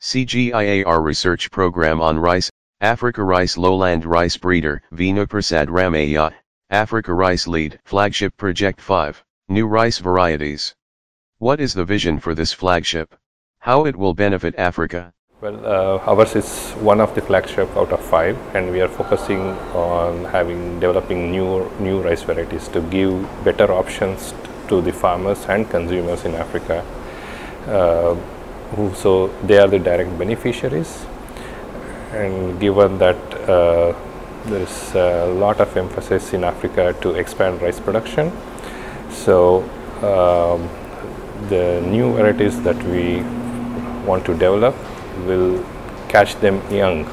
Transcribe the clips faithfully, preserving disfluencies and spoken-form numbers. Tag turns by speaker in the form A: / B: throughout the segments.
A: C G I A R research program on rice, Africa Rice Lowland Rice Breeder, Vinu Prasad Ramaiah, Africa Rice Lead, Flagship Project five, New Rice Varieties. What is the vision for this flagship? How it will benefit Africa?
B: Well, uh, ours is one of the flagship out of five, and we are focusing on having developing new new rice varieties to give better options to the farmers and consumers in Africa. Uh, who, so they are the direct beneficiaries, and given that uh, there is a lot of emphasis in Africa to expand rice production, so um, the new varieties that we want to develop will catch them young.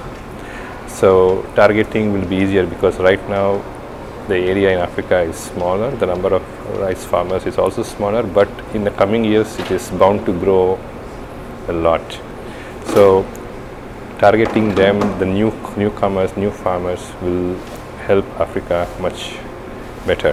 B: So targeting will be easier because right now the area in Africa is smaller, the number of rice farmers is also smaller, but in the coming years it is bound to grow a lot. So targeting them, the new newcomers, new farmers will help Africa much better.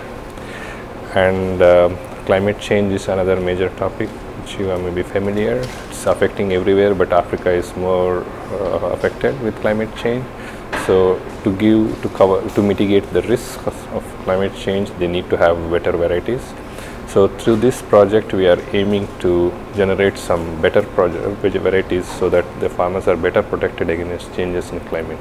B: And um, climate change is another major topic which you may be familiar. It's affecting everywhere, but Africa is more uh, affected with climate change. So to give, to cover, to mitigate the risk of, of climate change, they need to have better varieties. So through this project, we are aiming to generate some better varieties so that the farmers are better protected against changes in climate.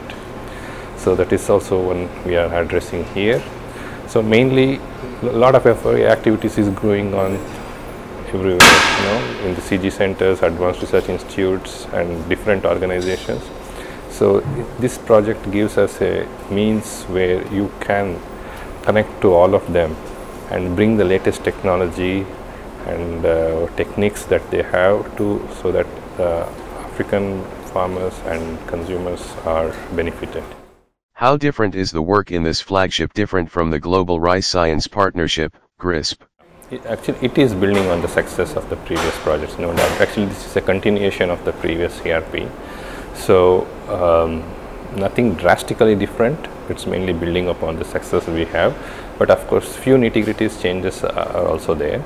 B: So that is also one we are addressing here. So mainly, a lot of effort, activities is going on everywhere, you know, in the C G centers, advanced research institutes, and different organizations. So this project gives us a means where you can connect to all of them and bring the latest technology and uh, techniques that they have to, so that uh, African farmers and consumers are benefited.
A: How different is the work in this flagship different from the Global Rice Science Partnership, GRISP?
B: It actually, it is building on the success of the previous projects, no doubt. Actually, this is a continuation of the previous C R P. So, um, nothing drastically different. It's mainly building upon the success we have. But of course, few nitty-gritty changes are also there.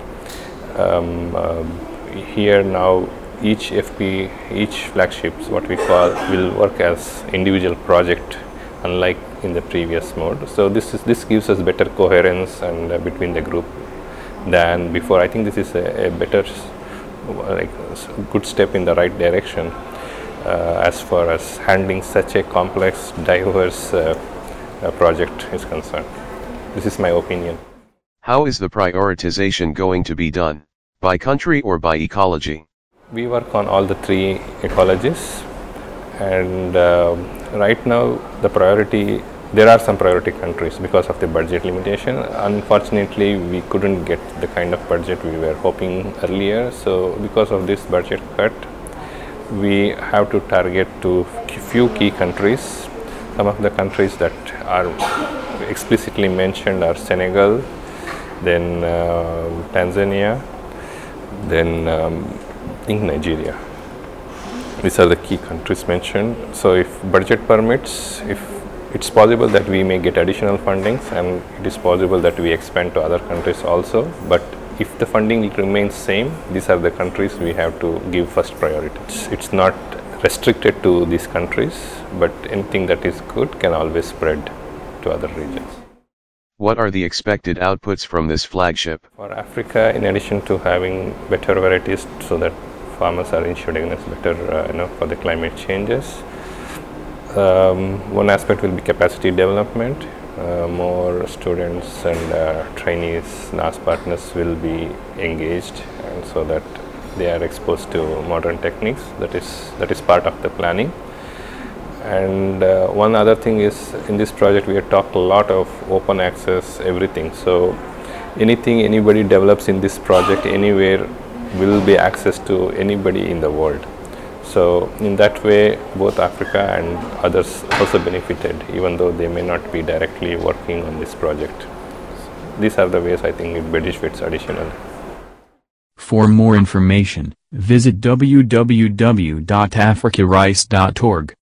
B: Um, um, here now, each F P, each flagships, what we call, will work as individual project, unlike in the previous mode. So this is this gives us better coherence and uh, between the group than before. I think this is a, a better, like, good step in the right direction uh, as far as handling such a complex, diverse uh, uh, project is concerned. This is my opinion.
A: How is the prioritization going to be done? By country or by ecology?
B: We work on all the three ecologies, and uh, right now the priority, there are some priority countries because of the budget limitation. Unfortunately, we couldn't get the kind of budget we were hoping earlier. So because of this budget cut, we have to target to few key countries. Some of the countries that are explicitly mentioned are Senegal, then uh, Tanzania, then um, I think Nigeria. These are the key countries mentioned. So if budget permits, if it's possible that we may get additional fundings, and it is possible that we expand to other countries also. But if the funding remains same, these are the countries we have to give first priority. It's, it's not restricted to these countries, but anything that is good can always spread to other regions.
A: What are the expected outputs from this flagship?
B: For Africa, in addition to having better varieties so that farmers are insured against better, uh, you know, for the climate changes, Um, one aspect will be capacity development. Uh, more students and uh, trainees, N A S partners will be engaged, and so that they are exposed to modern techniques. That is that is part of the planning. And uh, one other thing is, in this project we have talked a lot of open access, everything. So anything anybody develops in this project anywhere will be access to anybody in the world. So in that way, both Africa and others also benefited, even though they may not be directly working on this project. These are the ways I think it benefits additionally.
C: For more information, visit w w w dot africa rice dot org.